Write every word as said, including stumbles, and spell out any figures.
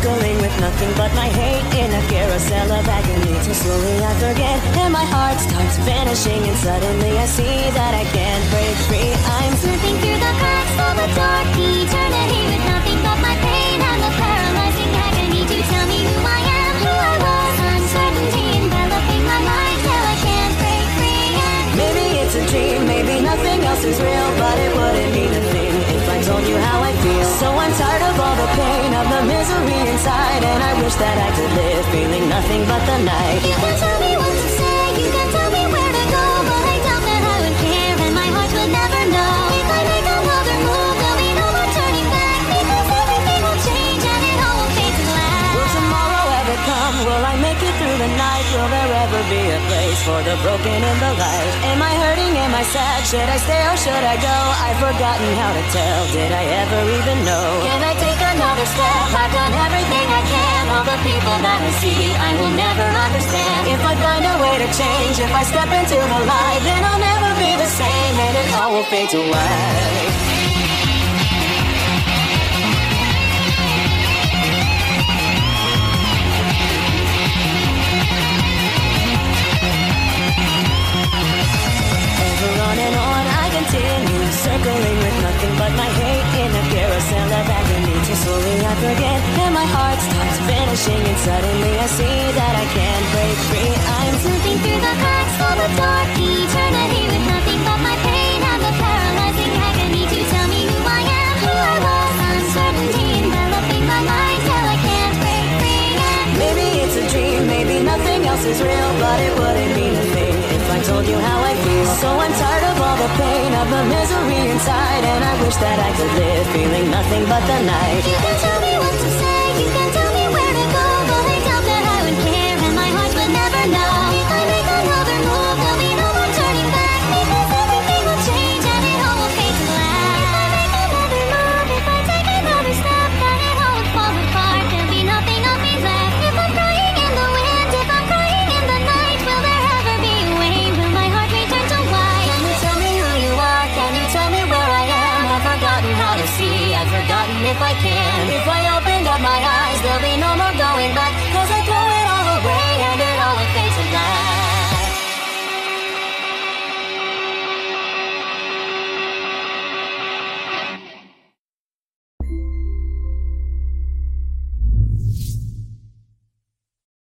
circling with nothing but my hate in a carousel of agony. Till slowly I forget and my heart starts vanishing, and suddenly I see that I can't break free. I'm slipping through the cracks of a dark eternity with nothing but my pain and the paralyzing agony to tell me who I am, who I was. Uncertainty enveloping my mind till I can't break free. And maybe it's a dream, maybe nothing else is real, but it wouldn't mean a thing if I told you how I feel. So I'm tired of all the pain, of the misery inside, and I wish that I could live feeling nothing but the night. You can tell me what to say, you can tell me where to go, but I doubt that I would care, and my heart would never know. If I make another move, there'll be no more turning back, because everything will change and it all will fade to black. Will tomorrow ever come? Will I make it through the night? Will there ever be a place for the broken in the light? Am I hurting? Am I sad? Should I stay or should I go? I've forgotten how to tell. Did I ever even know? Can I take another step? I've done everything I can. All the people that I see, I will never understand. If I find a way to change, if I step into the light, then I'll never be the same, and it all will fade to white. On and on I continue, circling with nothing but my hate in a carousel of agony. Till slowly I forget and my heart starts vanishing, and suddenly I see that I can't break free. I'm slipping through the cracks of a dark eternity with nothing but my pain and the paralyzing agony to tell me who I am, who I was. Uncertainty enveloping my mind till I can't break free. And maybe it's a dream, maybe nothing else is real, but it wouldn't mean a thing if I told you how I feel. So I'm tired of all the pain, of the misery inside, and I wish that I could live feeling nothing but the night. You can tell me what